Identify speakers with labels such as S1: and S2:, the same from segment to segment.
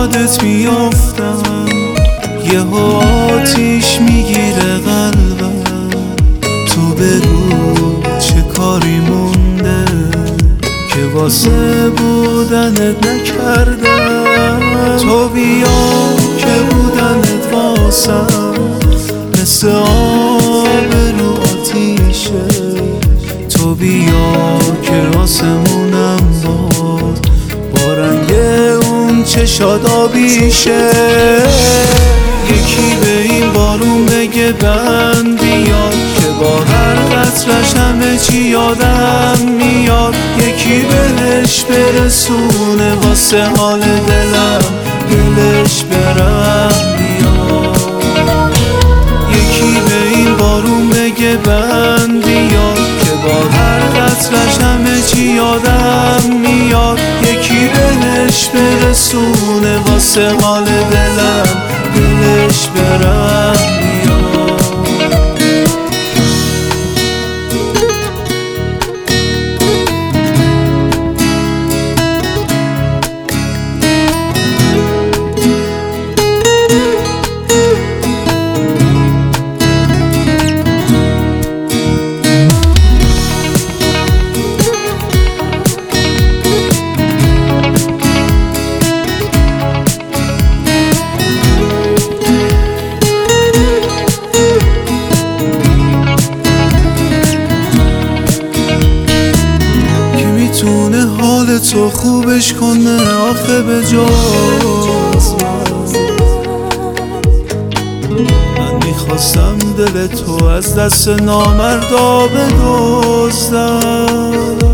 S1: یادت میافتم، یه آتیش میگیره قلبم. تو بگو چه کاری مونده که واسه بودنت نکردم. تو بیا که بودنت واسم مثل آب رو آتیشه. تو بیا که آسمونم با رنگ اون چشاد آبیشه. یکی به این بارون بگه بند بیاد که با هر قطرش همه چی یادم میاد. یکی بهش برسونه واسه حال دلم دلش برم بیاد. یکی به این بارون بگه بند بیاد که با هر قطرش همه چی یادم میاد. یکی بهش برسونه واسه حال دلم دلش برم بیاد. میتونه حال تو خوبش کنه آخه به جز من میخواستم دل تو از دست نامردا بدزدم.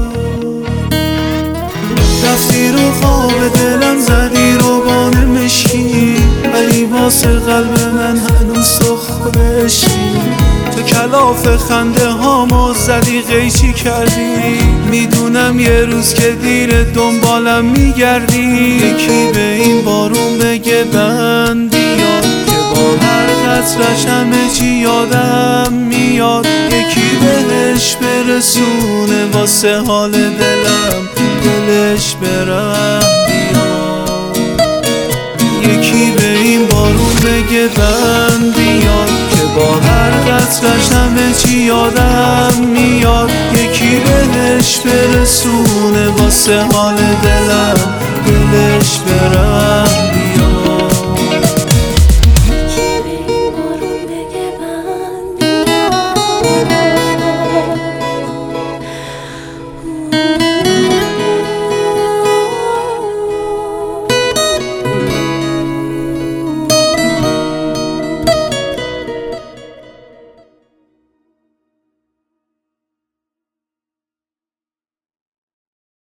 S1: رفتی رو خواب دلم زدی رو بان مشکی، ولی واسه قلب من هنوز تو خودشی. تو کلاف خنده هامو زدی قیچی کردی، میدونم یه روز که دیر دنبالم میگردی. یکی به این بارون بگه بند بیاد که با هر قطرش همه چی یادم میاد. یکی بهش برسونه واسه حال دلم دلش برم بیاد. یکی به این بارون بگه بند بیاد که با هر قطرش همه چی یادم میاد. یکی بهش برسونه واسه حال دلم دلش برم